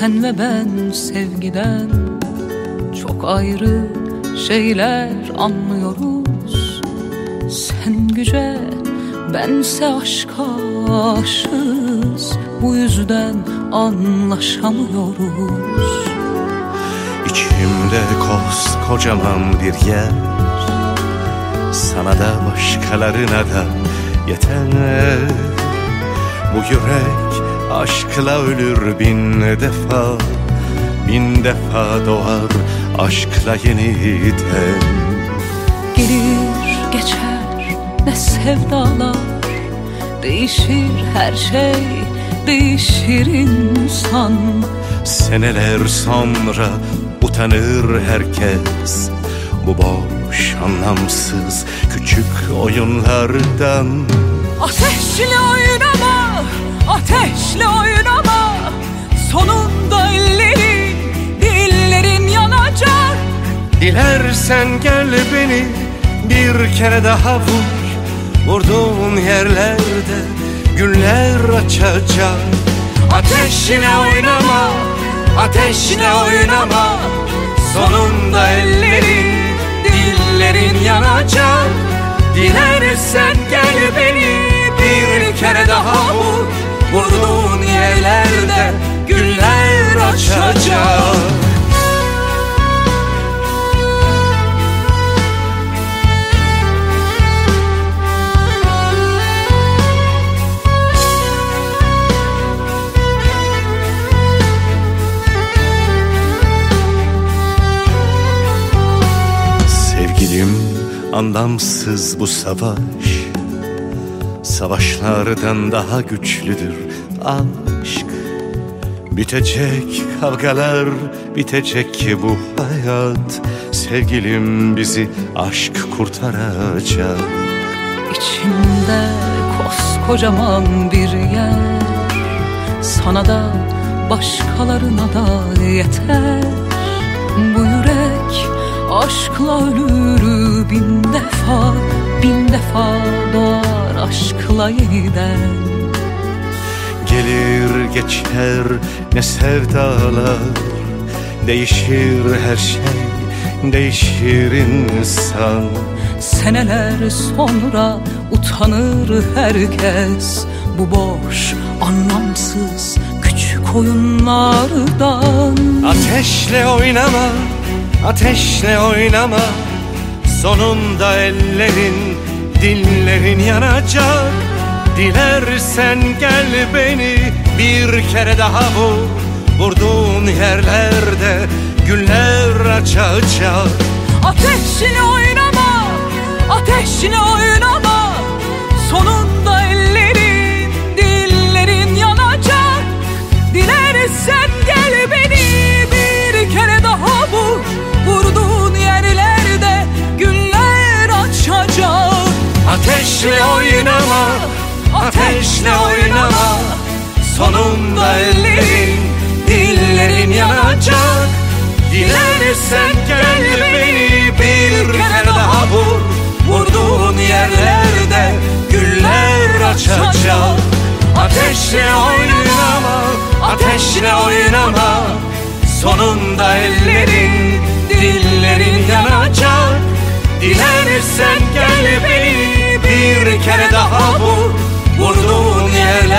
Sen ve ben sevgiden çok ayrı şeyler anlıyoruz. Sen güce, bense aşka aşığız. Bu yüzden anlaşamıyoruz. İçimde koskocaman bir yer, sana da başkalarına da yeter. Bu yürek aşkla ölür bin defa, bin defa doğar aşkla yeniden. Gelir geçer ne sevdalar, değişir her şey, değişir insan. Seneler sonra utanır herkes bu boş, anlamsız küçük oyunlardan. Ateşle oynama, ateşle oynama. Sonunda ellerin, dillerin yanacak. Dilersen gel beni bir kere daha vur. Vurduğun yerlerde güller açacak. Ateşle oynama, ateşle oynama. Sonunda ellerin, dillerin yanacak. Dilersen gel beni bir kere daha vur. Vurduğun yerlerde güller açacak. Sevgilim, anlamsız bu savaş, savaşlardan daha güçlüdür aşk. Bitecek kavgalar, bitecek bu hayat. Sevgilim, bizi aşk kurtaracak. İçimde koskocaman bir yer, sana da başkalarına da yeter. Bu yürek aşkla ölür bin defa, bin defa doğar aşkla yeniden. Gelir geçer ne sevdalar, değişir her şey, değişir insan. Seneler sonra utanır herkes bu boş, anlamsız küçük oyunlardan. Ateşle oynama, ateşle oynama. Sonunda ellerin, dillerin yanacak. Dilersen gel beni bir kere daha vur. Vurduğun yerlerde güller açacak. Ateşle oynama, ateşle oynama. Sonunda ellerin, dillerin yanacak. Dilersen gel beni bir kere daha vur. Vurduğun yerlerde güller açacak. Ateşle oynama, ateşle oynama. Sonunda ellerin, dillerin yanacak. Dilersen gel beni bir kere daha vur. Vurduğun yerlerde güller açacak. Ateşle oynama, ateşle oynama. Sonunda ellerin, dillerin yanacak. Dilersen gel beni bir kere daha vur. Vurduğun yerlerde